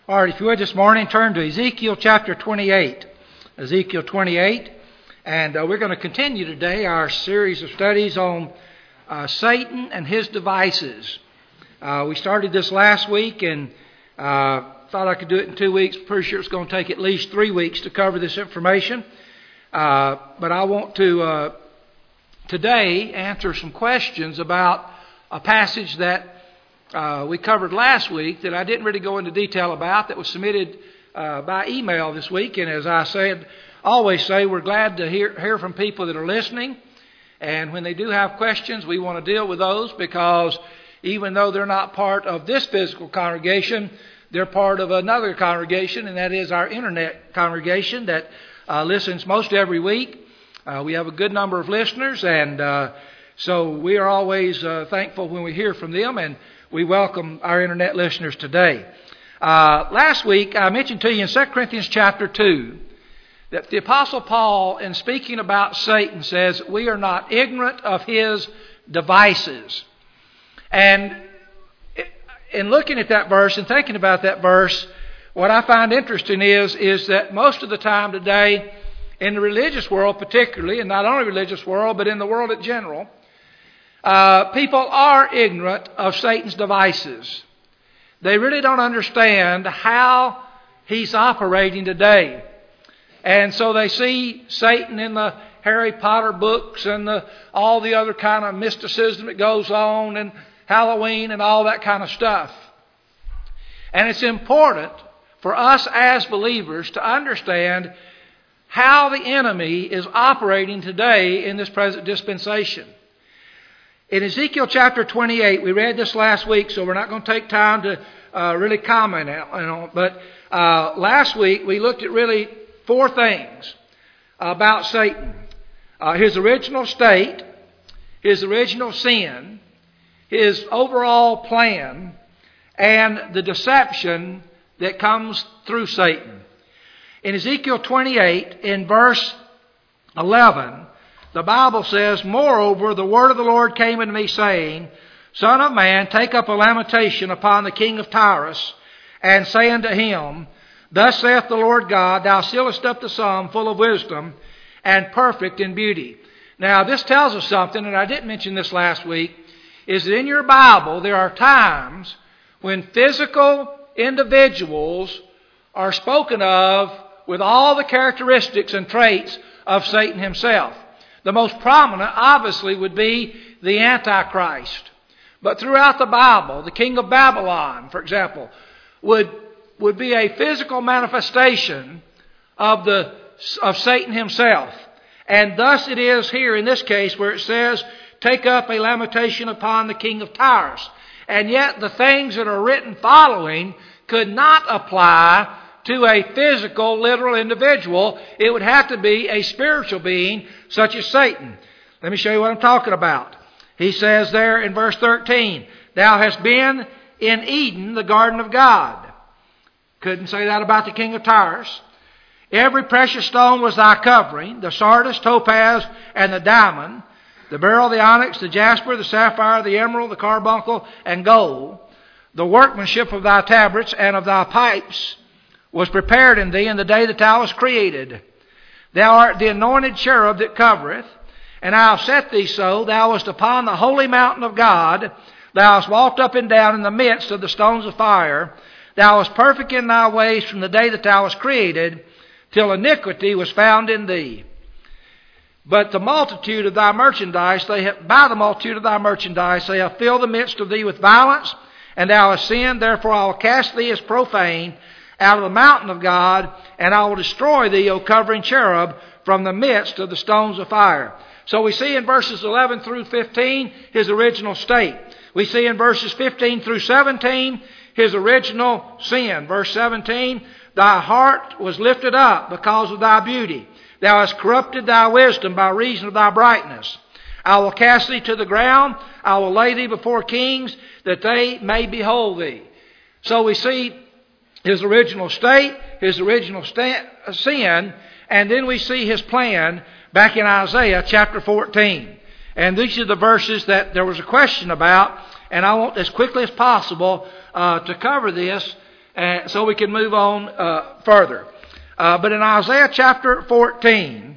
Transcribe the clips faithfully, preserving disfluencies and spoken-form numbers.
All right, if you would this morning, turn to Ezekiel chapter twenty-eight. Ezekiel twenty-eight. And uh, we're going to continue today our series of studies on uh, Satan and his devices. Uh, we started this last week and uh, thought I could do it in two weeks. Pretty sure it's going to take at least three weeks to cover this information. Uh, but I want to uh, today answer some questions about a passage that Uh, we covered last week that I didn't really go into detail about, that was submitted uh, by email this week. And as I said, always say, we're glad to hear, hear from people that are listening. And when they do have questions, we want to deal with those, because even though they're not part of this physical congregation, they're part of another congregation, and that is our internet congregation that uh, listens most every week. Uh, we have a good number of listeners, and uh, so we are always uh, thankful when we hear from them, and we welcome our internet listeners today. Uh, last week, I mentioned to you in Second Corinthians chapter two that the Apostle Paul, in speaking about Satan, says we are not ignorant of his devices. And in looking at that verse and thinking about that verse, what I find interesting is, is that most of the time today, in the religious world particularly, and not only religious world, but in the world in general, Uh, people are ignorant of Satan's devices. They really don't understand how he's operating today. And so they see Satan in the Harry Potter books and the, all the other kind of mysticism that goes on, and Halloween and all that kind of stuff. And it's important for us as believers to understand how the enemy is operating today in this present dispensation. In Ezekiel chapter twenty-eight, we read this last week, so we're not going to take time to uh, really comment on it. But uh, last week we looked at really four things about Satan. Uh, his original state, his original sin, his overall plan, and the deception that comes through Satan. In Ezekiel twenty-eight, in verse eleven, the Bible says, "Moreover, the word of the Lord came unto me, saying, Son of man, take up a lamentation upon the king of Tyrus, and say unto him, Thus saith the Lord God, Thou sealest up the sum full of wisdom, and perfect in beauty." Now, this tells us something, and I didn't mention this last week, is that in your Bible there are times when physical individuals are spoken of with all the characteristics and traits of Satan himself. The most prominent, obviously, would be the Antichrist. But throughout the Bible, the king of Babylon, for example, would, would be a physical manifestation of, the, of Satan himself. And thus it is here in this case where it says, "Take up a lamentation upon the king of Tyrus." And yet the things that are written following could not apply to a physical, literal individual. It would have to be a spiritual being such as Satan. Let me show you what I'm talking about. He says there in verse thirteen, "Thou hast been in Eden, the garden of God." Couldn't say that about the king of Tyrus. "Every precious stone was thy covering, the sardius, topaz, and the diamond, the beryl, the onyx, the jasper, the sapphire, the emerald, the carbuncle, and gold. The workmanship of thy tabrets and of thy pipes was prepared in thee in the day that thou wast created. Thou art the anointed cherub that covereth, and I have set thee so. Thou wast upon the holy mountain of God. Thou hast walked up and down in the midst of the stones of fire. Thou wast perfect in thy ways from the day that thou wast created, till iniquity was found in thee. But the multitude of thy merchandise, they have, by the multitude of thy merchandise, they have filled the midst of thee with violence, and thou hast sinned. Therefore I will cast thee as profane out of the mountain of God, and I will destroy thee, O covering cherub, from the midst of the stones of fire." So we see in verses eleven through fifteen his original state. We see in verses fifteen through seventeen his original sin. Verse seventeen, "Thy heart was lifted up because of thy beauty. Thou hast corrupted thy wisdom by reason of thy brightness. I will cast thee to the ground. I will lay thee before kings, that they may behold thee." So we see his original state, his original sta- sin, and then we see his plan back in Isaiah chapter fourteen. And these are the verses that there was a question about, and I want as quickly as possible uh, to cover this and so we can move on uh, further. Uh, but in Isaiah chapter fourteen,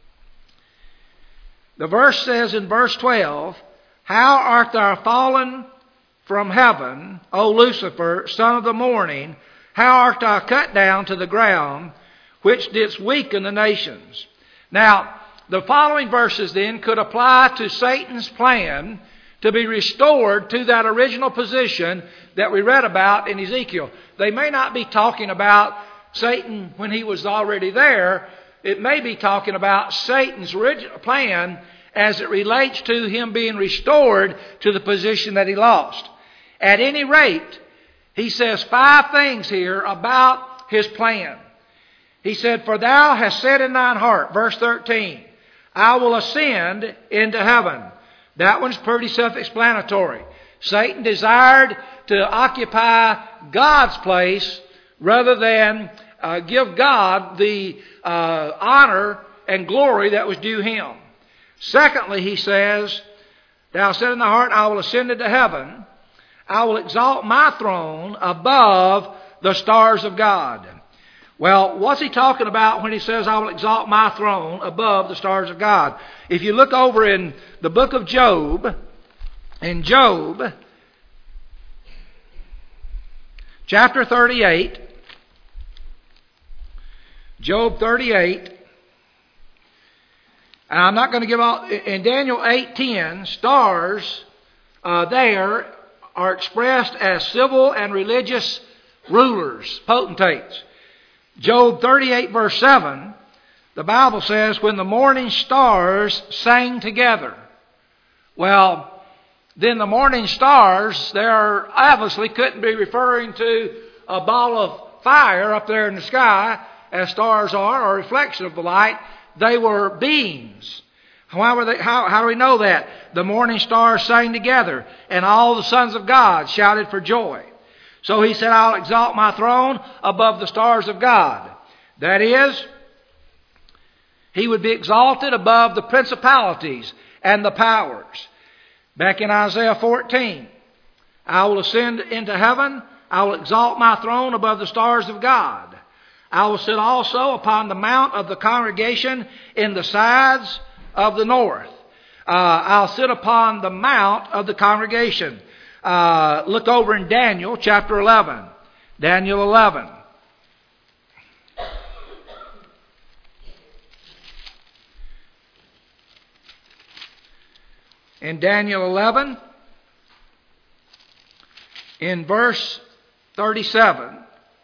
the verse says in verse twelve, "How art thou fallen from heaven, O Lucifer, son of the morning? How art thou cut down to the ground, which didst weaken the nations?" Now, the following verses then could apply to Satan's plan to be restored to that original position that we read about in Ezekiel. They may not be talking about Satan when he was already there. It may be talking about Satan's original plan as it relates to him being restored to the position that he lost. At any rate, he says five things here about his plan. He said, "For thou hast said in thine heart," verse thirteen, "I will ascend into heaven." That one's pretty self-explanatory. Satan desired to occupy God's place rather than uh, give God the uh, honor and glory that was due him. Secondly, he says, "Thou hast said in thy heart, I will ascend into heaven. I will exalt my throne above the stars of God." Well, what's he talking about when he says, "I will exalt my throne above the stars of God"? If you look over in the book of Job, in Job, chapter thirty-eight, Job thirty-eight, and I'm not going to give all, in Daniel eight ten, stars uh, there are expressed as civil and religious rulers, potentates. Job thirty-eight verse seven, the Bible says, "When the morning stars sang together." Well, then the morning stars there obviously couldn't be referring to a ball of fire up there in the sky as stars are, or a reflection of the light. They were beings. However, they, how, how do we know that? The morning stars sang together, and all the sons of God shouted for joy. So he said, "I'll exalt my throne above the stars of God." That is, he would be exalted above the principalities and the powers. Back in Isaiah fourteen, "I will ascend into heaven. I will exalt my throne above the stars of God. I will sit also upon the mount of the congregation in the sides of the north." Uh, I'll sit upon the mount of the congregation. Uh, look over in Daniel chapter eleven. Daniel eleven. In Daniel eleven, in verse thirty-seven,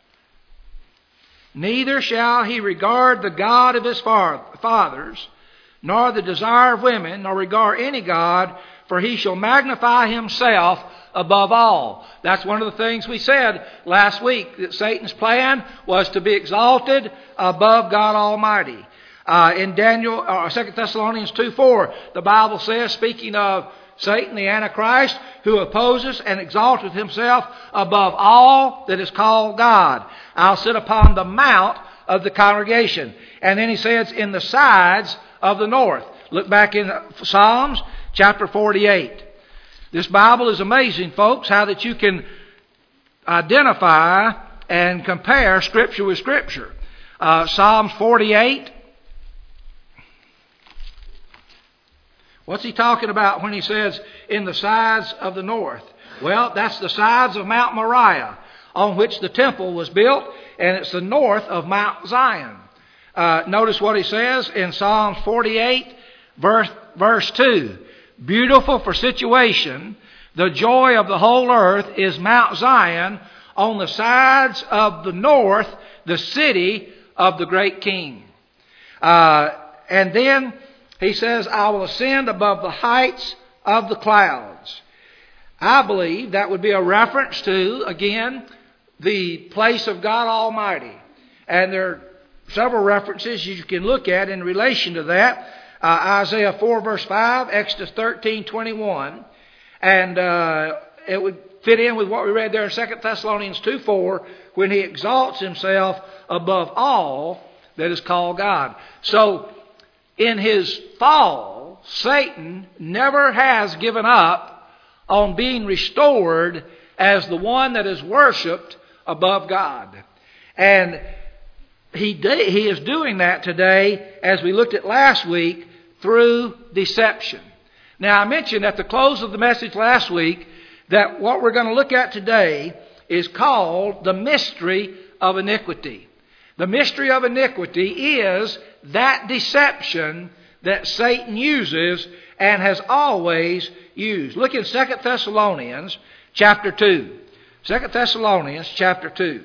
"Neither shall he regard the God of his fathers, nor the desire of women, nor regard any God, for he shall magnify himself above all." That's one of the things we said last week, that Satan's plan was to be exalted above God Almighty. Uh, in Daniel, uh, Second Thessalonians two four, the Bible says, speaking of Satan, the Antichrist, who opposes and exalteth himself above all that is called God, "I'll sit upon the mount of the congregation." And then he says, "in the sides of the north." Look back in Psalms chapter forty-eight. This Bible is amazing, folks, how that you can identify and compare Scripture with Scripture. Uh, Psalms forty-eight. What's he talking about when he says, "in the sides of the north"? Well, that's the sides of Mount Moriah, on which the temple was built, and it's the north of Mount Zion. Uh, notice what he says in Psalms forty-eight, verse, verse two. "Beautiful for situation, the joy of the whole earth is Mount Zion, on the sides of the north, the city of the great King." Uh, and then he says, "I will ascend above the heights of the clouds." I believe that would be a reference to, again, the place of God Almighty. And there are several references you can look at in relation to that. Uh, Isaiah four verse five, Exodus thirteen twenty-one. And uh, it would fit in with what we read there in Second Thessalonians two four, when he exalts himself above all that is called God. So, in his fall, Satan never has given up on being restored as the one that is worshipped above God. And he, de- he is doing that today, as we looked at last week, through deception. Now, I mentioned at the close of the message last week that what we're going to look at today is called the mystery of iniquity. The mystery of iniquity is that deception that Satan uses and has always used. Look in Second Thessalonians chapter two. Second Thessalonians chapter two.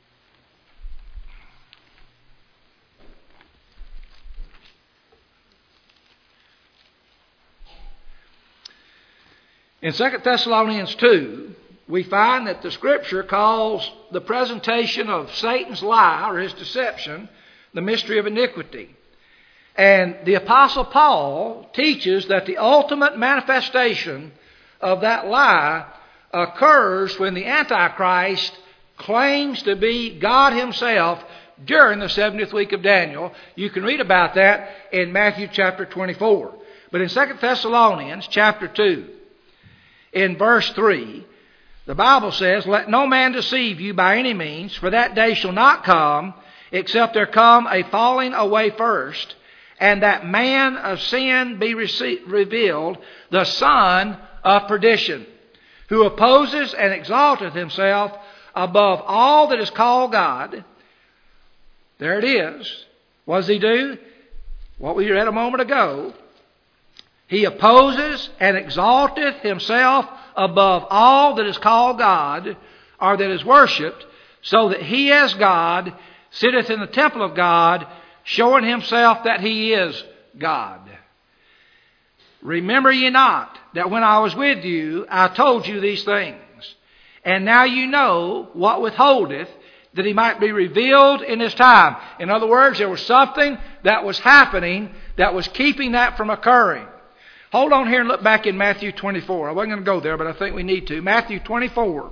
In Second Thessalonians two, we find that the Scripture calls the presentation of Satan's lie, or his deception, the mystery of iniquity. And the Apostle Paul teaches that the ultimate manifestation of that lie occurs when the Antichrist claims to be God himself during the seventieth week of Daniel. You can read about that in Matthew chapter twenty-four. But in Second Thessalonians chapter two, in verse three, the Bible says, "Let no man deceive you by any means, for that day shall not come, except there come a falling away first, and that man of sin be rece- revealed, the son of perdition, who opposes and exalteth himself above all that is called God." There it is. What does he do? What we read a moment ago. He opposes and exalteth himself above all that is called God, or that is worshipped, so that he as God sitteth in the temple of God, showing himself that he is God. Remember ye not that when I was with you, I told you these things. And now you know what withholdeth, that he might be revealed in his time. In other words, there was something that was happening that was keeping that from occurring. Hold on here and look back in Matthew twenty-four. I wasn't going to go there, but I think we need to. Matthew twenty-four.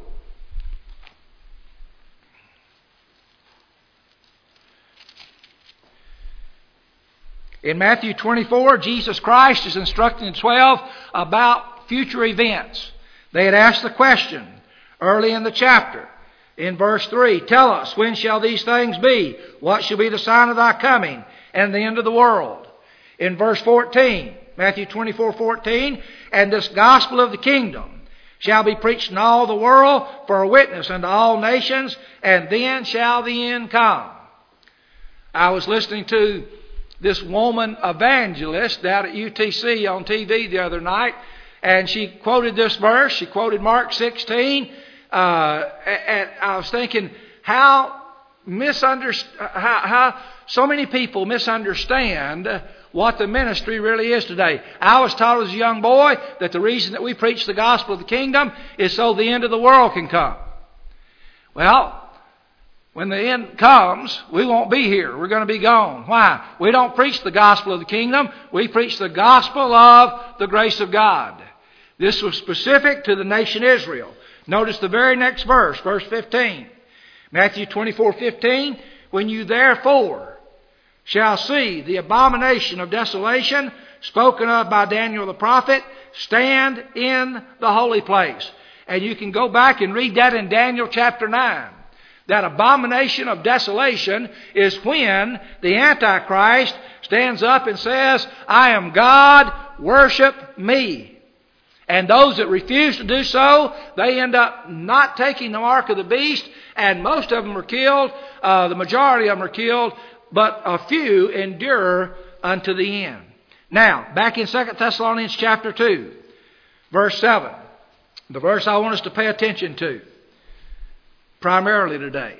In Matthew twenty-four, Jesus Christ is instructing the twelve about future events. They had asked the question early in the chapter. In verse three, "Tell us, when shall these things be? What shall be the sign of thy coming and the end of the world?" In verse fourteen, Matthew twenty-four fourteen, "And this gospel of the kingdom shall be preached in all the world for a witness unto all nations, and then shall the end come." I was listening to this woman evangelist out at U T C on T V the other night, and she quoted this verse. She quoted Mark sixteen, uh, and I was thinking how misunderst- how, how so many people misunderstand what the ministry really is today. I was taught as a young boy that the reason that we preach the gospel of the kingdom is so the end of the world can come. Well, when the end comes, we won't be here. We're going to be gone. Why? We don't preach the gospel of the kingdom. We preach the gospel of the grace of God. This was specific to the nation Israel. Notice the very next verse, verse fifteen. Matthew twenty-four fifteen, "When you therefore shall see the abomination of desolation spoken of by Daniel the prophet, stand in the holy place." And you can go back and read that in Daniel chapter nine. That abomination of desolation is when the Antichrist stands up and says, "I am God, worship me." And those that refuse to do so, they end up not taking the mark of the beast, and most of them are killed. Uh, the majority of them are killed, but a few endure unto the end. Now, back in Second Thessalonians chapter two, verse seven, the verse I want us to pay attention to primarily today.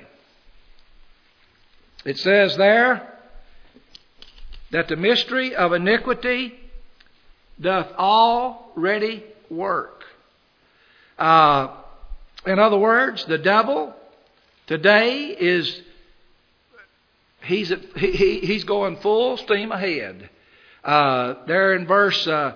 It says there that the mystery of iniquity doth already work. Uh, in other words, the devil today is he's at, he, he's going full steam ahead. Uh, there in verse uh,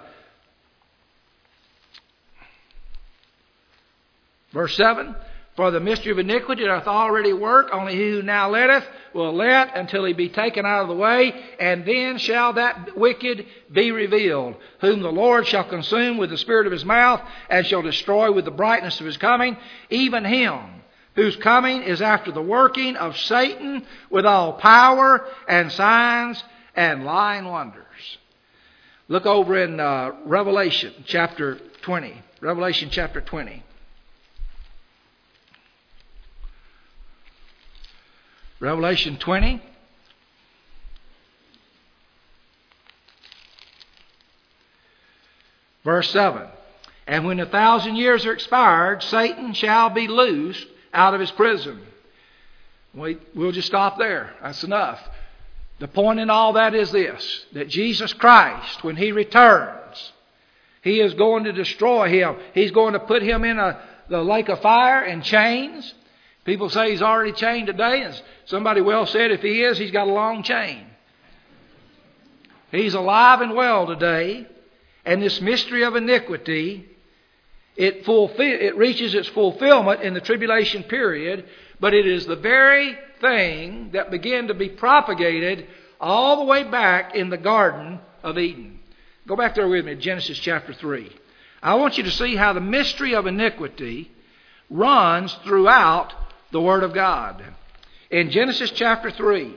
verse seven. "For the mystery of iniquity doth already work, only he who now letteth will let until he be taken out of the way, and then shall that wicked be revealed, whom the Lord shall consume with the spirit of his mouth, and shall destroy with the brightness of his coming, even him whose coming is after the working of Satan with all power and signs and lying wonders. Look over in uh, Revelation chapter twenty. Revelation chapter twenty. Revelation twenty. Verse seven. And when a thousand years are expired, Satan shall be loosed out of his prison. We, we'll just stop there. That's enough. The point in all that is this, that Jesus Christ, when He returns, He is going to destroy him. He's going to put him in a, the lake of fire and chains. People say He's already chained today. And somebody well said if He is, He's got a long chain. He's alive and well today. And this mystery of iniquity, it, fulfill, it reaches its fulfillment in the tribulation period, but it is the very thing that began to be propagated all the way back in the Garden of Eden. Go back there with me, Genesis chapter three. I want you to see how the mystery of iniquity runs throughout the Word of God. In Genesis chapter three,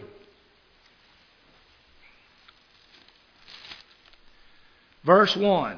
verse one.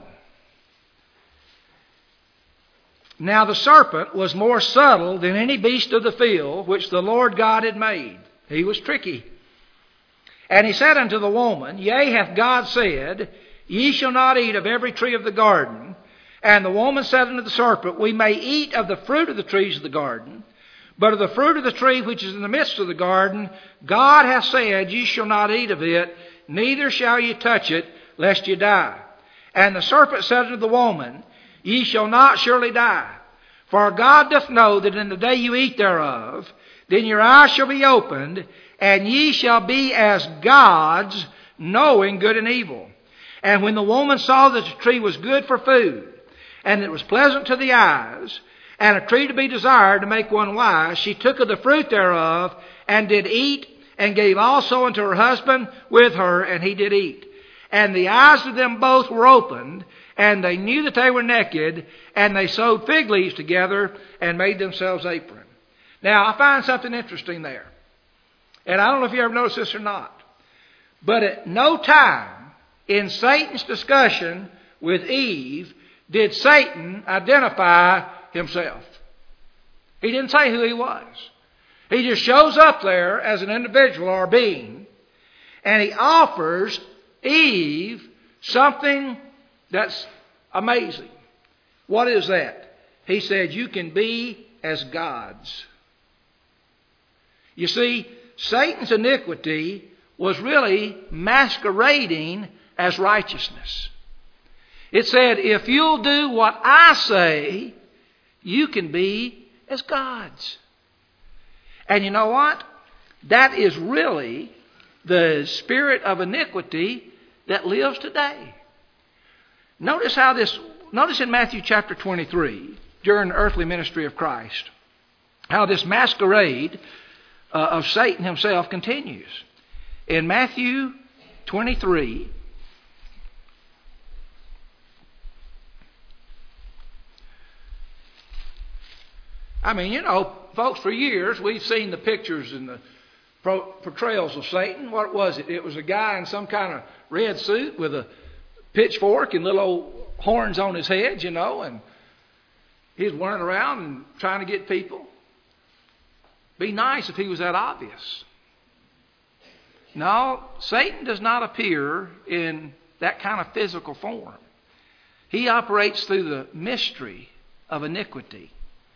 Now the serpent was more subtle than any beast of the field which the Lord God had made. He was tricky. And he said unto the woman, Yea, hath God said, Ye shall not eat of every tree of the garden. And the woman said unto the serpent, We may eat of the fruit of the trees of the garden, but of the fruit of the tree which is in the midst of the garden, God hath said, Ye shall not eat of it, neither shall ye touch it, lest ye die. And the serpent said unto the woman, Ye shall not surely die. For God doth know that in the day you eat thereof, then your eyes shall be opened, and ye shall be as gods, knowing good and evil. And when the woman saw that the tree was good for food, and it was pleasant to the eyes, and a tree to be desired to make one wise, she took of the fruit thereof, and did eat, and gave also unto her husband with her, and he did eat. And the eyes of them both were opened, and they knew that they were naked, and they sewed fig leaves together and made themselves aprons. Now, I find something interesting there. And I don't know if you ever noticed this or not. But at no time in Satan's discussion with Eve did Satan identify himself. He didn't say who he was. He just shows up there as an individual or being, and he offers Eve something that's amazing. What is that? He said, you can be as gods. You see, Satan's iniquity was really masquerading as righteousness. It said, if you'll do what I say, you can be as gods. And you know what? That is really the spirit of iniquity that lives today. Notice how this, notice in Matthew chapter twenty-three, during the earthly ministry of Christ, how this masquerade uh, of Satan himself continues. In Matthew twenty-three, I mean, you know, folks, for years we've seen the pictures and the portrayals of Satan. What was it? It was a guy in some kind of red suit with a pitchfork and little old horns on his head, you know, and he's running around and trying to get people. Be nice if he was that obvious. No, Satan does not appear in that kind of physical form. He operates through the mystery of iniquity.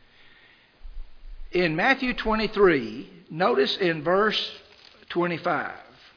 In Matthew twenty-three, notice in verse twenty-five.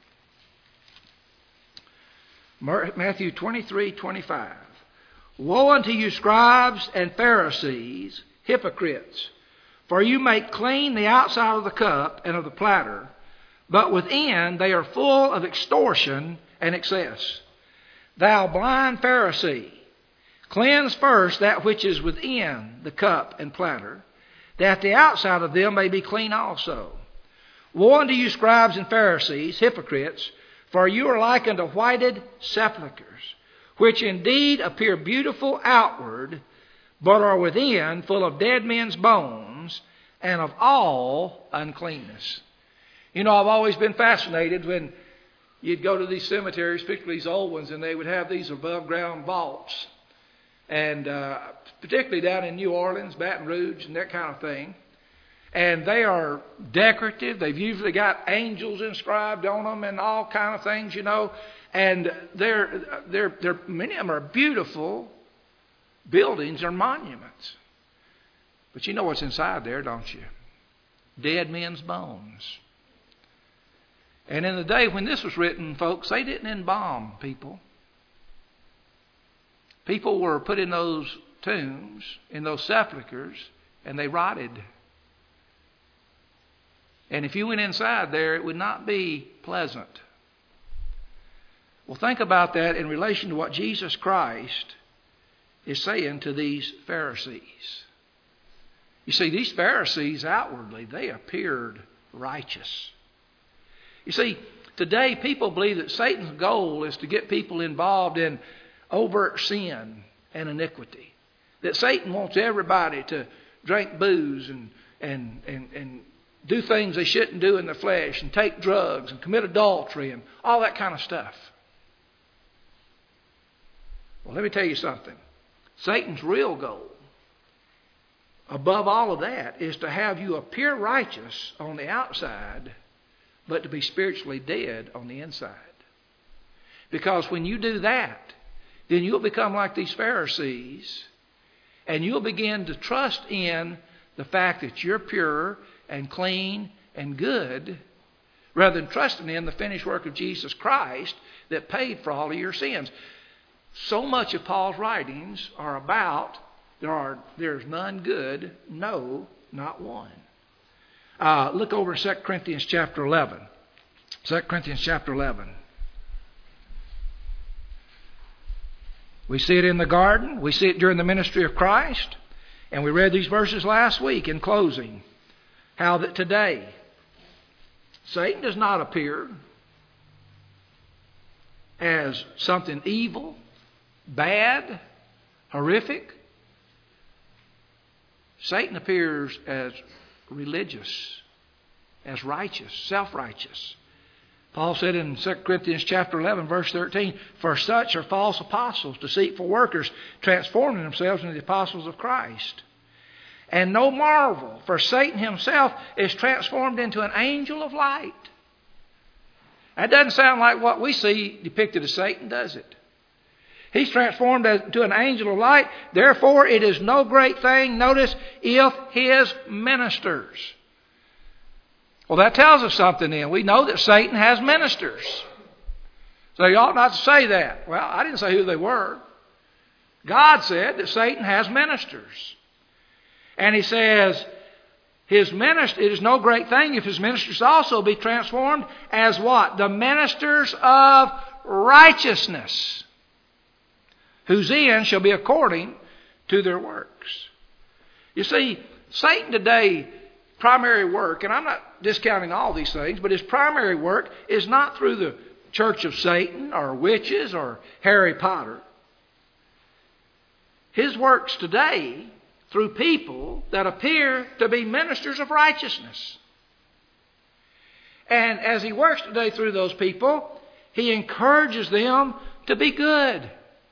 Matthew twenty-three, twenty-five. Woe unto you, scribes and Pharisees, hypocrites! For you make clean the outside of the cup and of the platter, but within they are full of extortion and excess. Thou blind Pharisee, cleanse first that which is within the cup and platter, that the outside of them may be clean also. Woe unto you, scribes and Pharisees, hypocrites! For you are like unto whited sepulchres, which indeed appear beautiful outward, but are within full of dead men's bones and of all uncleanness. You know, I've always been fascinated when you'd go to these cemeteries, particularly these old ones, and they would have these above ground vaults. And uh, particularly down in New Orleans, Baton Rouge, and that kind of thing. And they are decorative. They've usually got angels inscribed on them and all kind of things, you know. And they're, they're, they're, many of them are beautiful buildings or monuments. But you know what's inside there, don't you? Dead men's bones. And in the day when this was written, folks, they didn't embalm people. People were put in those tombs, in those sepulchres, and they rotted. And if you went inside there, it would not be pleasant. Well, think about that in relation to what Jesus Christ is saying to these Pharisees. You see, these Pharisees outwardly, they appeared righteous. You see, today people believe that Satan's goal is to get people involved in overt sin and iniquity. That Satan wants everybody to drink booze and, and, and, and do things they shouldn't do in the flesh and take drugs and commit adultery and all that kind of stuff. Well, let me tell you something. Satan's real goal, above all of that, is to have you appear righteous on the outside, but to be spiritually dead on the inside. Because when you do that, then you'll become like these Pharisees, and you'll begin to trust in the fact that you're pure and clean and good, rather than trusting in the finished work of Jesus Christ that paid for all of your sins. So much of Paul's writings are about there are there's none good, no, not one. Uh, look over in Second Corinthians chapter eleven. Second Corinthians chapter eleven. We see it in the garden. We see it during the ministry of Christ. And we read these verses last week in closing. How that today, Satan does not appear as something evil, bad, horrific. Satan appears as religious, as righteous, self-righteous. Paul said in Second Corinthians chapter eleven, verse thirteen, "For such are false apostles, deceitful workers, transforming themselves into the apostles of Christ. And no marvel, for Satan himself is transformed into an angel of light." That doesn't sound like what we see depicted as Satan, does it? He's transformed into an angel of light. Therefore, it is no great thing, notice, if his ministers. Well, that tells us something then. We know that Satan has ministers. So you ought not to say that. Well, I didn't say who they were. God said that Satan has ministers. And he says, his minister, it is no great thing if his ministers also be transformed as what? The ministers of righteousness, whose end shall be according to their works. You see, Satan today, primary work, and I'm not discounting all these things, but his primary work is not through the Church of Satan or witches or Harry Potter. His works today through people that appear to be ministers of righteousness. And as he works today through those people, he encourages them to be good.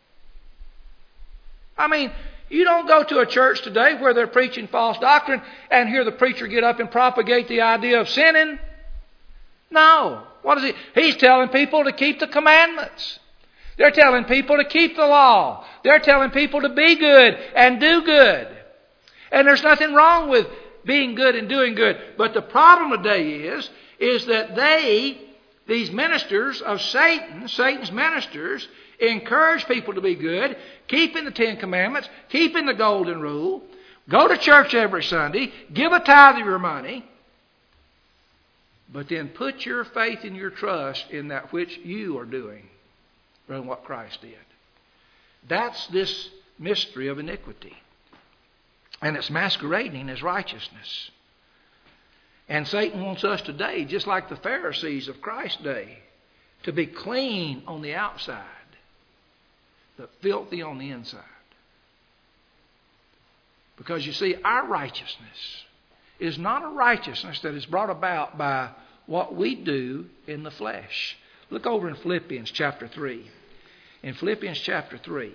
I mean, you don't go to a church today where they're preaching false doctrine and hear the preacher get up and propagate the idea of sinning. No. What is he? He's telling people to keep the commandments. They're telling people to keep the law. They're telling people to be good and do good. And there's nothing wrong with being good and doing good. But the problem today is, is that they, these ministers of Satan, Satan's ministers, encourage people to be good, keeping the Ten Commandments, keeping the Golden Rule, go to church every Sunday, give a tithe of your money, but then put your faith and your trust in that which you are doing rather than what Christ did. That's this mystery of iniquity. And it's masquerading as righteousness. And Satan wants us today, just like the Pharisees of Christ's day, to be clean on the outside, but filthy on the inside. Because you see, our righteousness is not a righteousness that is brought about by what we do in the flesh. Look over in Philippians chapter three. In Philippians chapter three.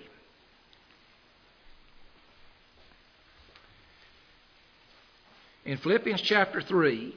In Philippians chapter three,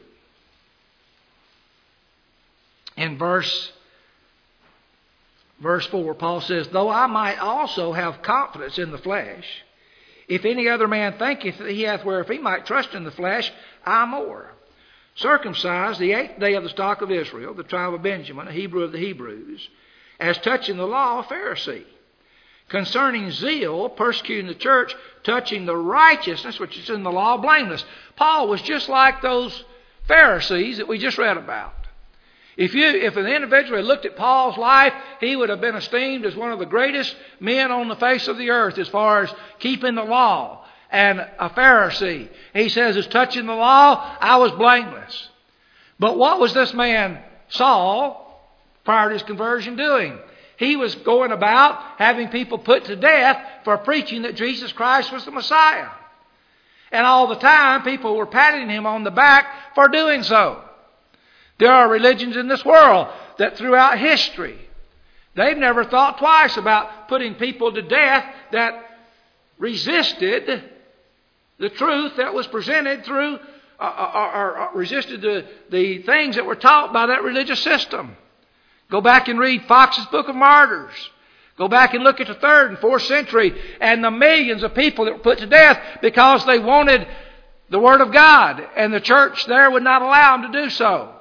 in verse, verse four, Paul says, though I might also have confidence in the flesh, if any other man thinketh that he hath whereof he might trust in the flesh, I more. Circumcised the eighth day of the stock of Israel, the tribe of Benjamin, a Hebrew of the Hebrews, as touching the law, a Pharisee. Concerning zeal, persecuting the church, touching the righteousness which is in the law, blameless. Paul was just like those Pharisees that we just read about. If you, if an individual had looked at Paul's life, he would have been esteemed as one of the greatest men on the face of the earth as far as keeping the law, and a Pharisee. He says, as touching the law, I was blameless. But what was this man, Saul, prior to his conversion, doing? He was going about having people put to death for preaching that Jesus Christ was the Messiah. And all the time, people were patting him on the back for doing so. There are religions in this world that throughout history, they've never thought twice about putting people to death that resisted the truth that was presented through, uh, or, or, or resisted the, the things that were taught by that religious system. Go back and read Fox's Book of Martyrs. Go back and look at the third and fourth century and the millions of people that were put to death because they wanted the Word of God, and the church there would not allow them to do so.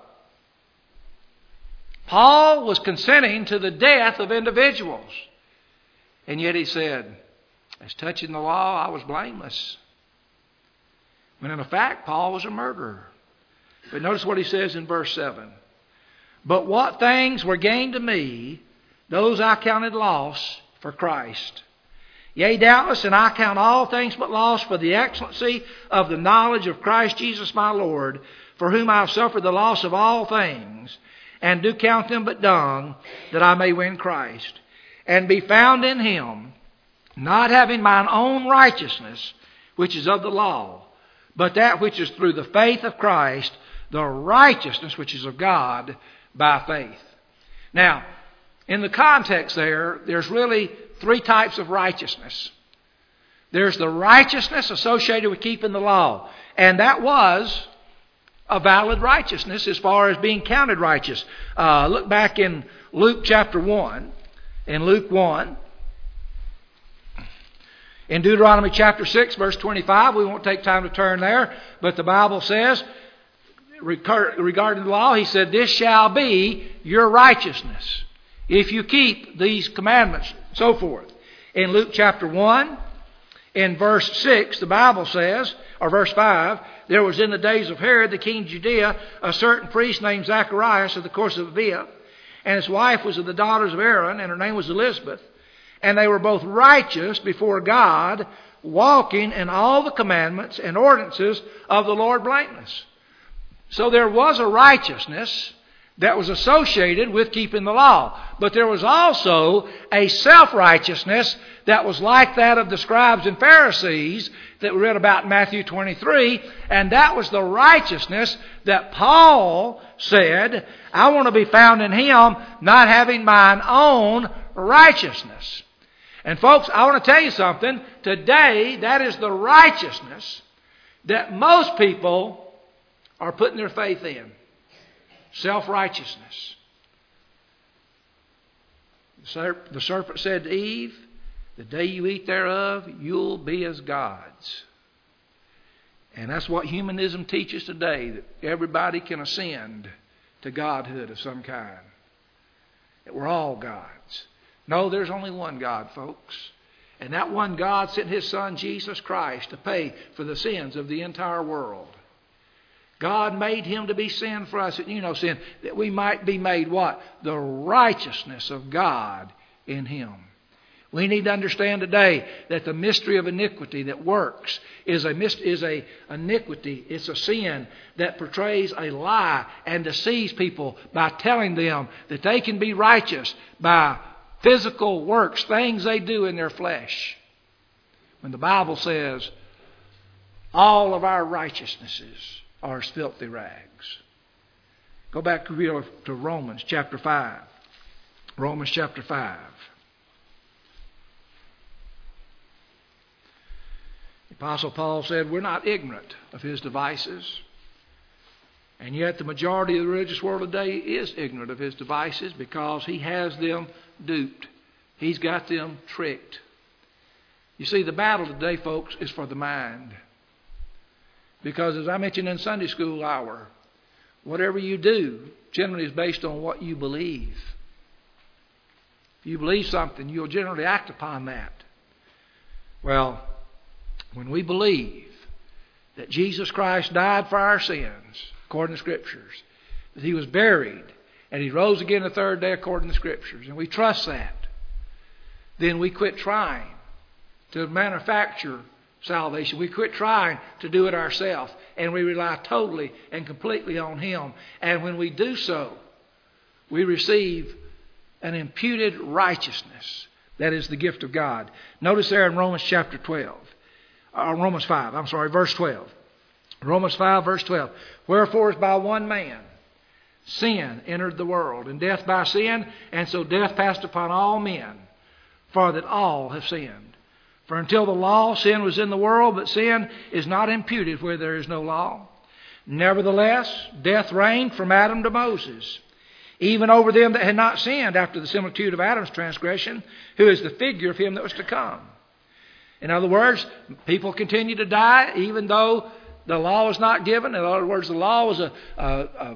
Paul was consenting to the death of individuals. And yet he said, as touching the law, I was blameless. When in fact, Paul was a murderer. But notice what he says in verse seven. But what things were gained to me, those I counted loss for Christ. Yea, doubtless, and I count all things but loss for the excellency of the knowledge of Christ Jesus my Lord, for whom I have suffered the loss of all things, and do count them but dung, that I may win Christ, and be found in Him, not having mine own righteousness, which is of the law, but that which is through the faith of Christ, the righteousness which is of God by faith. Now, in the context there, there's really three types of righteousness. There's the righteousness associated with keeping the law, and that was a valid righteousness as far as being counted righteous. Uh, look back in Luke chapter one. In Luke one. In Deuteronomy chapter six, verse twenty-five, we won't take time to turn there, but the Bible says, regarding the law, he said, this shall be your righteousness, if you keep these commandments, so forth. In Luke chapter one, in verse six, the Bible says, or verse five, there was in the days of Herod, the king of Judea, a certain priest named Zacharias of the course of Abia, and his wife was of the daughters of Aaron, and her name was Elizabeth. And they were both righteous before God, walking in all the commandments and ordinances of the Lord blameless. So there was a righteousness that was associated with keeping the law. But there was also a self-righteousness that was like that of the scribes and Pharisees that we read about in Matthew twenty-three. And that was the righteousness that Paul said, I want to be found in Him, not having mine own righteousness. And folks, I want to tell you something. Today, that is the righteousness that most people are putting their faith in. Self-righteousness. The serpent said to Eve, the day you eat thereof, you'll be as gods. And that's what humanism teaches today, that everybody can ascend to godhood of some kind. That we're all gods. No, there's only one God, folks. And that one God sent His Son, Jesus Christ, to pay for the sins of the entire world. God made Him to be sin for us, you know, sin, that we might be made what? The righteousness of God in Him. We need to understand today that the mystery of iniquity that works is a is a iniquity. It's a sin that portrays a lie and deceives people by telling them that they can be righteous by physical works, things they do in their flesh. When the Bible says, all of our righteousnesses are as filthy rags. Go back to Romans chapter five. Romans chapter five. The Apostle Paul said, we're not ignorant of his devices. And yet the majority of the religious world today is ignorant of his devices because he has them duped. He's got them tricked. You see, the battle today, folks, is for the mind. Because as I mentioned in Sunday school hour, whatever you do generally is based on what you believe. If you believe something, you'll generally act upon that. Well, when we believe that Jesus Christ died for our sins, according to Scriptures, that He was buried, and He rose again the third day according to Scriptures, and we trust that, then we quit trying to manufacture salvation. We quit trying to do it ourselves, and we rely totally and completely on Him. And when we do so, we receive an imputed righteousness that is the gift of God. Notice there in Romans chapter twelve, uh, Romans five, I'm sorry, verse twelve. Romans five, verse twelve. Wherefore, as by one man sin entered the world, and death by sin, and so death passed upon all men, for that all have sinned. For until the law, sin was in the world, but sin is not imputed where there is no law. Nevertheless, death reigned from Adam to Moses, even over them that had not sinned, after the similitude of Adam's transgression, who is the figure of him that was to come. In other words, people continue to die even though the law was not given. In other words, the law was a, a, a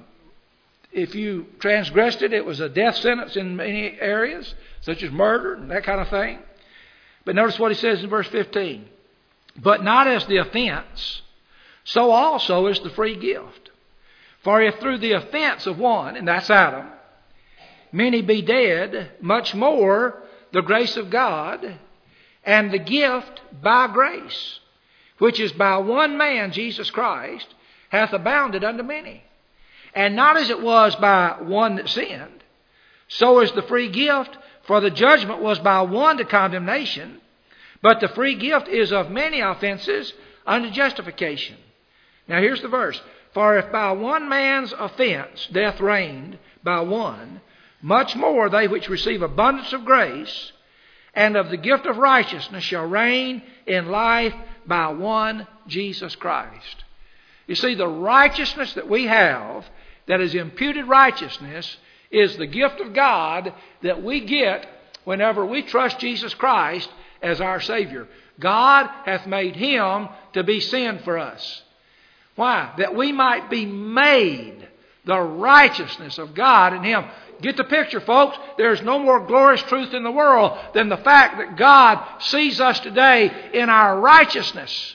if you transgressed it, it was a death sentence in many areas, such as murder and that kind of thing. But notice what he says in verse fifteen. But not as the offense, so also is the free gift. For if through the offense of one, and that's Adam, many be dead, much more the grace of God and the gift by grace, which is by one man, Jesus Christ, hath abounded unto many. And not as it was by one that sinned, so is the free gift. For the judgment was by one to condemnation, but the free gift is of many offenses unto justification. Now here's the verse. For if by one man's offense death reigned by one, much more they which receive abundance of grace and of the gift of righteousness shall reign in life by one Jesus Christ. You see, the righteousness that we have, that is imputed righteousness, is the gift of God that we get whenever we trust Jesus Christ as our Savior. God hath made Him to be sin for us. Why? That we might be made the righteousness of God in Him. Get the picture, folks. There's no more glorious truth in the world than the fact that God sees us today in our righteousness.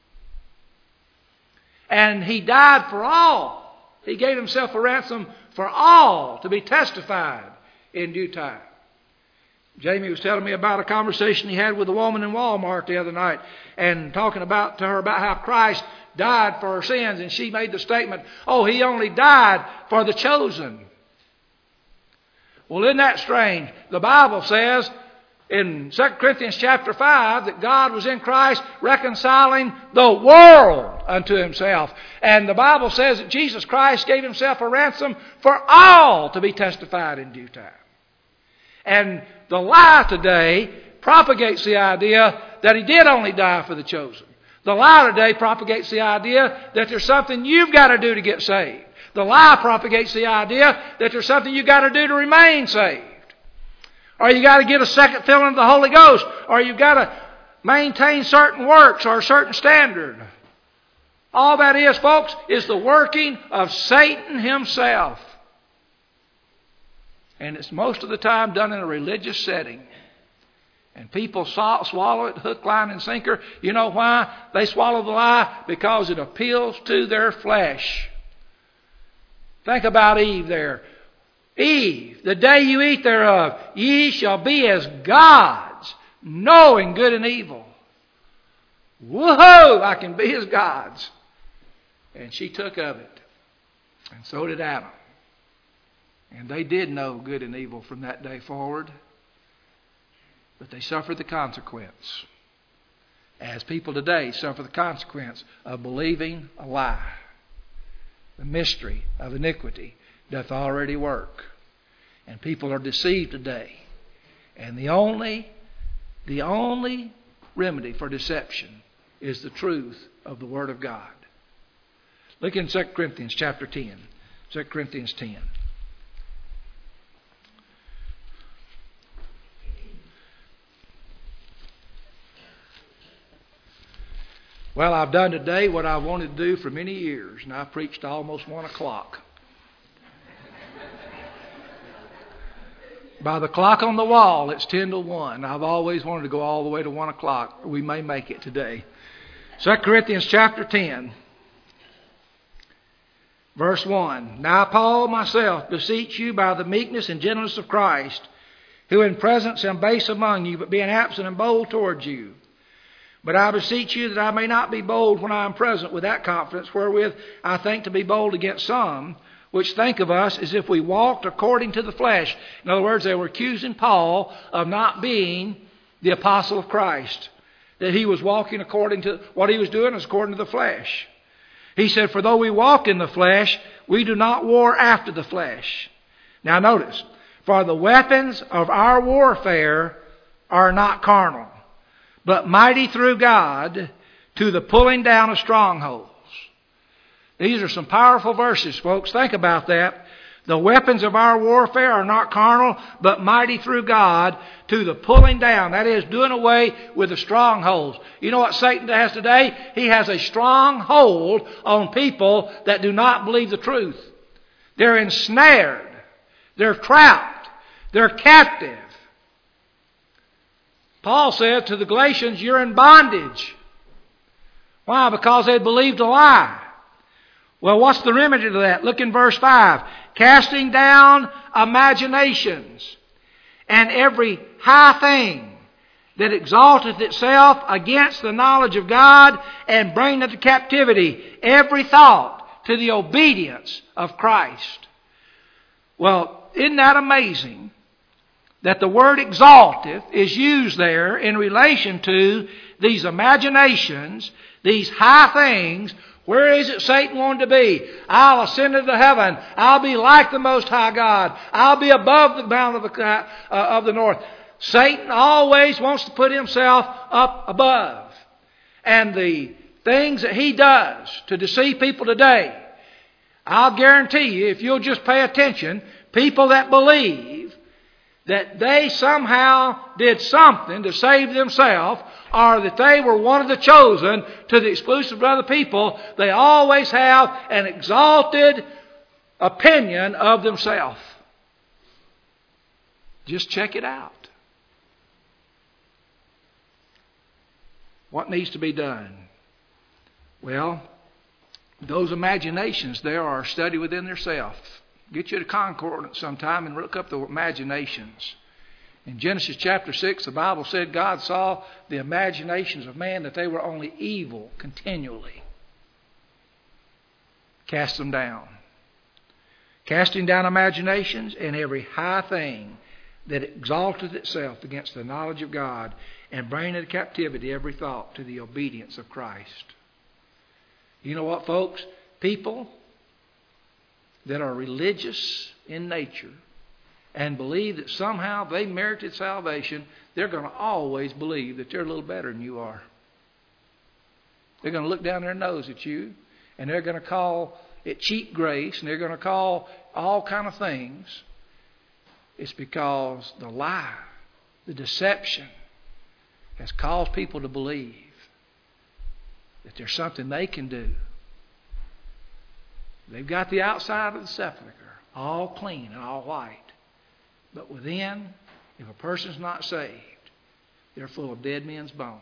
And He died for all. He gave Himself a ransom for all to be testified in due time. Jamie was telling me about a conversation he had with a woman in Walmart the other night, and talking about to her about how Christ died for her sins, and she made the statement, oh, He only died for the chosen. Well, isn't that strange? The Bible says in Second Corinthians chapter five that God was in Christ reconciling the world unto Himself. And the Bible says that Jesus Christ gave Himself a ransom for all to be testified in due time. And the lie today propagates the idea that He did only die for the chosen. The lie today propagates the idea that there's something you've got to do to get saved. The lie propagates the idea that there's something you've got to do to remain saved. Or you got to get a second filling of the Holy Ghost. Or you've got to maintain certain works or a certain standard. All that is, folks, is the working of Satan himself. And it's most of the time done in a religious setting. And people swallow it hook, line, and sinker. You know why? They swallow the lie because it appeals to their flesh. Think about Eve there. Eve, the day you eat thereof, ye shall be as gods, knowing good and evil. Whoa, I can be as gods. And she took of it. And so did Adam. And they did know good and evil from that day forward. But they suffered the consequence. as people today suffer the consequence of believing a lie. The mystery of iniquity doth already work. And people are deceived today. And the only, the only remedy for deception is the truth of the Word of God. Look in Second Corinthians chapter ten. Second Corinthians ten. Well, I've done today what I wanted to do for many years, and I preached almost one o'clock. By the clock on the wall, it's ten to one. I've always wanted to go all the way to one o'clock. We may make it today. Second Corinthians chapter ten, verse one. Now Paul myself beseech you by the meekness and gentleness of Christ, who in presence am base among you, but being absent am bold towards you. But I beseech you that I may not be bold when I am present with that confidence wherewith I think to be bold against some, which think of us as if we walked according to the flesh. In other words, they were accusing Paul of not being the apostle of Christ. That he was walking according to, what he was doing was according to the flesh. He said, for though we walk in the flesh, we do not war after the flesh. Now notice, for the weapons of our warfare are not carnal, but mighty through God to the pulling down of strongholds. These are some powerful verses, folks. Think about that. The weapons of our warfare are not carnal, but mighty through God to the pulling down. That is, doing away with the strongholds. You know what Satan has today? He has a strong hold on people that do not believe the truth. They're ensnared. They're trapped. They're captive. Paul said to the Galatians, you're in bondage. Why? Because they believed a lie. Well, what's the remedy to that? Look in verse five. Casting down imaginations and every high thing that exalteth itself against the knowledge of God, and bringing into captivity every thought to the obedience of Christ. Well, isn't that amazing? That the word exalteth is used there in relation to these imaginations, these high things. Where is it Satan wanted to be? I'll ascend into heaven. I'll be like the Most High God. I'll be above the bound of the, uh, of the north. Satan always wants to put himself up above. And the things that he does to deceive people today, I'll guarantee you, if you'll just pay attention, people that believe that they somehow did something to save themselves, or that they were one of the chosen to the exclusive of other people, they always have an exalted opinion of themselves. Just check it out. What needs to be done? Well, those imaginations there are a study within themselves. Get you to concordance sometime and look up the imaginations. In Genesis chapter six, the Bible said God saw the imaginations of man, that they were only evil continually. Cast them down. Casting down imaginations and every high thing that exalteth itself against the knowledge of God, and bringing into captivity every thought to the obedience of Christ. You know what, folks? People that are religious in nature and believe that somehow they merited salvation, they're going to always believe that they're a little better than you are. They're going to look down their nose at you, and they're going to call it cheap grace, and they're going to call all kind of things. It's because the lie, the deception, has caused people to believe that there's something they can do. They've got the outside of the sepulchre all clean and all white. But within, if a person's not saved, they're full of dead men's bones.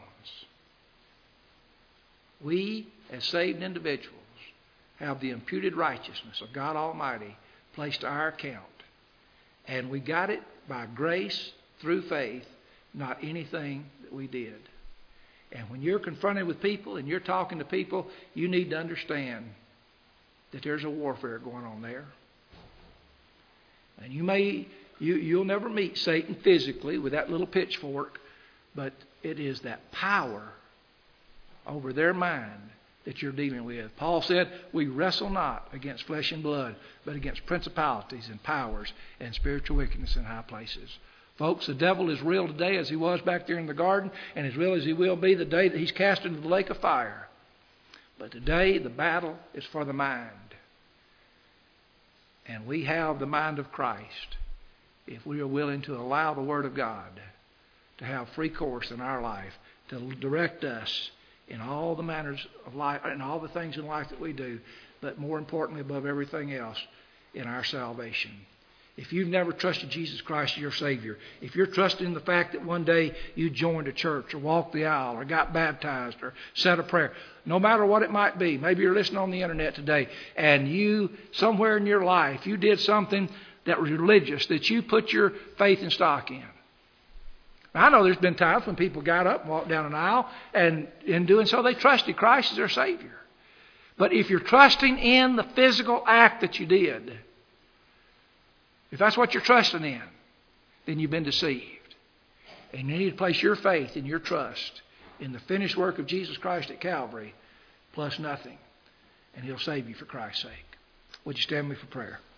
We, as saved individuals, have the imputed righteousness of God Almighty placed to our account. And we got it by grace through faith, not anything that we did. And when you're confronted with people and you're talking to people, you need to understand that there's a warfare going on there. And you may, you, you'll never meet Satan physically with that little pitchfork, but it is that power over their mind that you're dealing with. Paul said, we wrestle not against flesh and blood, but against principalities and powers and spiritual wickedness in high places. Folks, the devil is real today as he was back there in the garden, and as real as he will be the day that he's cast into the lake of fire. But today the battle is for the mind. And we have the mind of Christ if we are willing to allow the Word of God to have free course in our life, to direct us in all the manners of life, in all the things in life that we do, but more importantly, above everything else, in our salvation. If you've never trusted Jesus Christ as your Savior, if you're trusting in the fact that one day you joined a church or walked the aisle or got baptized or said a prayer, no matter what it might be, maybe you're listening on the internet today and you, somewhere in your life, you did something that was religious, that you put your faith and stock in. Now, I know there's been times when people got up and walked down an aisle, and in doing so they trusted Christ as their Savior. But if you're trusting in the physical act that you did, if that's what you're trusting in, then you've been deceived. And you need to place your faith and your trust in the finished work of Jesus Christ at Calvary, plus nothing. And He'll save you for Christ's sake. Would you stand with me for prayer?